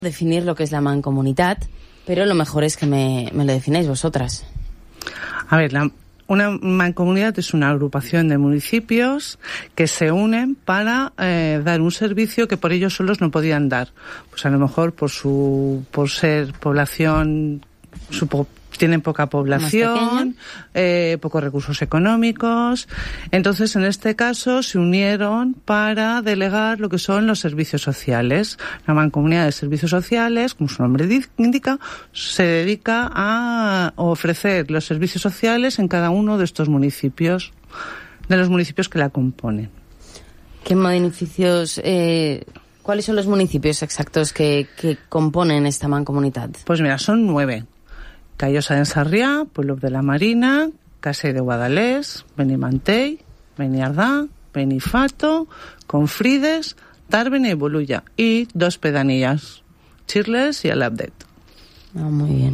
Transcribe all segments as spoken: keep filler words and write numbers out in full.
Definir lo que es la mancomunidad, pero lo mejor es que me, me lo defináis vosotras. A ver, la, una mancomunidad es una agrupación de municipios que se unen para eh, dar un servicio que por ellos solos no podían dar. Pues a lo mejor por su por ser población su po- tienen poca población, eh, pocos recursos económicos. Entonces, en este caso, se unieron para delegar lo que son los servicios sociales. La mancomunidad de servicios sociales, como su nombre indica, se dedica a ofrecer los servicios sociales en cada uno de estos municipios, de los municipios que la componen. ¿Qué municipios, eh, cuáles son los municipios exactos que, que componen esta mancomunidad? Pues mira, son nueve. Callosa de Sarriá, Pueblo de la Marina, Casey de Guadalés, Benimantell, Beniardá, Benifato, Confrides, Tàrbena y Bolulla, y dos pedanías, Chirles y Alabdet. Ah, muy bien.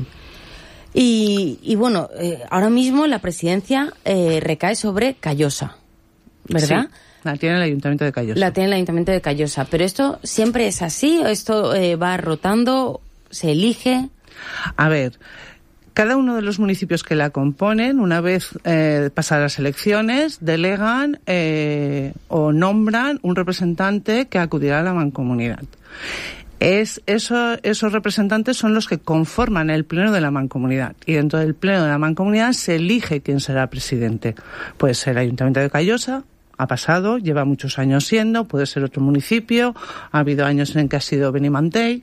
Y, y bueno, eh, ahora mismo la presidencia eh, recae sobre Callosa, ¿verdad? Sí, la tiene el Ayuntamiento de Callosa. La tiene el Ayuntamiento de Callosa, pero ¿esto siempre es así? ¿O esto eh, va rotando? ¿Se elige? A ver, cada uno de los municipios que la componen, una vez eh, pasadas las elecciones, delegan eh, o nombran un representante que acudirá a la mancomunidad. Es eso, esos representantes son los que conforman el pleno de la mancomunidad, y dentro del pleno de la mancomunidad se elige quién será presidente. Puede ser el Ayuntamiento de Callosa, ha pasado, lleva muchos años siendo, puede ser otro municipio, ha habido años en que ha sido Benimantell.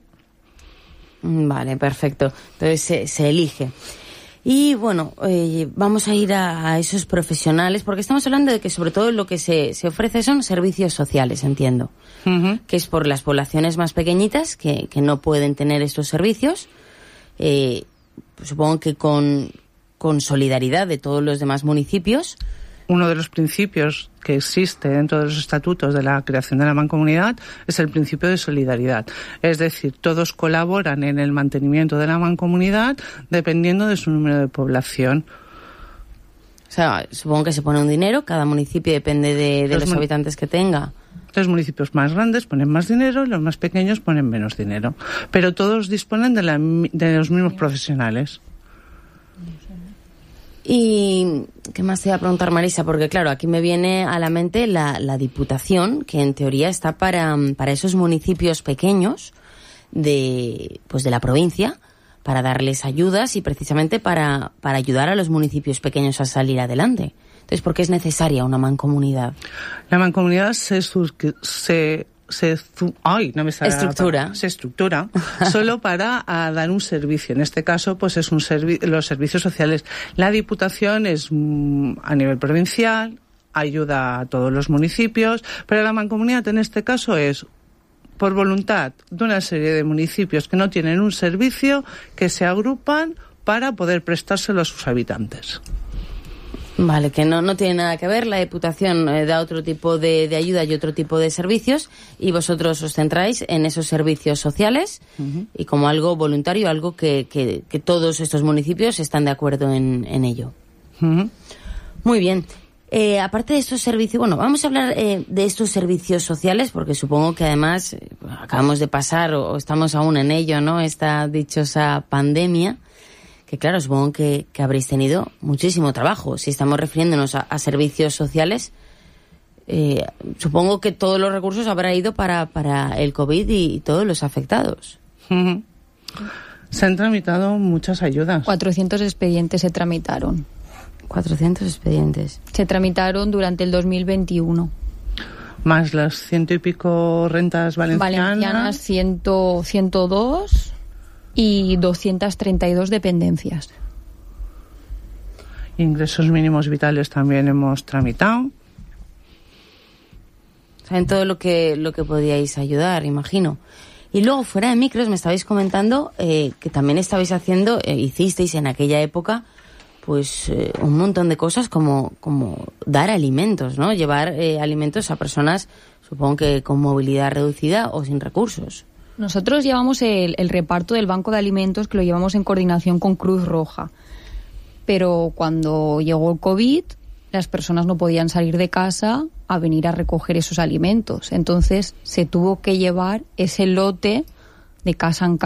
Vale, perfecto. Entonces se, se elige. Y bueno, eh, vamos a ir a, a esos profesionales, porque estamos hablando de que sobre todo lo que se, se ofrece son servicios sociales, entiendo. Uh-huh. Que es por las poblaciones más pequeñitas que, que no pueden tener estos servicios. Eh, pues supongo que con, con solidaridad de todos los demás municipios. Uno de los principios que existe dentro de los estatutos de la creación de la mancomunidad es el principio de solidaridad. Es decir, todos colaboran en el mantenimiento de la mancomunidad dependiendo de su número de población. O sea, supongo que se pone un dinero, cada municipio depende de, de los, los mun- habitantes que tenga. Los municipios más grandes ponen más dinero, los más pequeños ponen menos dinero. Pero todos disponen de, la, de los mismos profesionales. ¿Y qué más te iba a preguntar, Marisa? Porque claro, aquí me viene a la mente la, la Diputación, que en teoría está para, para esos municipios pequeños de, pues de la provincia, para darles ayudas y precisamente para, para ayudar a los municipios pequeños a salir adelante. Entonces, ¿por qué es necesaria una mancomunidad? La mancomunidad se... se se ay no me sale estructura para, se estructura solo para a, dar un servicio. En este caso pues es un servi- los servicios sociales. La Diputación es mm, a nivel provincial, ayuda a todos los municipios, pero la mancomunidad en este caso es por voluntad de una serie de municipios que no tienen un servicio, que se agrupan para poder prestárselo a sus habitantes. Vale, que no, no tiene nada que ver. La Diputación eh, da otro tipo de, de ayuda y otro tipo de servicios, y vosotros os centráis en esos servicios sociales uh-huh. y como algo voluntario, algo que, que, que todos estos municipios están de acuerdo en, en ello. Uh-huh. Muy bien. Eh, aparte de estos servicios, bueno, vamos a hablar eh, de estos servicios sociales, porque supongo que además eh, acabamos de pasar o, o estamos aún en ello, ¿no? Esta dichosa pandemia. Que claro, supongo que, que habréis tenido muchísimo trabajo. Si estamos refiriéndonos a, a servicios sociales, eh, supongo que todos los recursos habrán ido para, para el COVID y, y todos los afectados. Uh-huh. Se han tramitado muchas ayudas. cuatrocientos expedientes se tramitaron. cuatrocientos expedientes. Se tramitaron durante el dos mil veintiuno. Más las ciento y pico rentas valencianas. Valencianas, ciento, ciento dos... y doscientas treinta y dos dependencias. Ingresos mínimos vitales también hemos tramitado. O sea, en todo lo que lo que podíais ayudar, imagino. Y luego, fuera de micros, me estabais comentando eh, que también estabais haciendo, eh, hicisteis en aquella época, pues eh, un montón de cosas como, como dar alimentos, ¿no? Llevar eh, alimentos a personas, supongo que con movilidad reducida o sin recursos. Nosotros llevamos el, el reparto del banco de alimentos, que lo llevamos en coordinación con Cruz Roja. Pero cuando llegó el COVID, las personas no podían salir de casa a venir a recoger esos alimentos. Entonces se tuvo que llevar ese lote de casa en casa.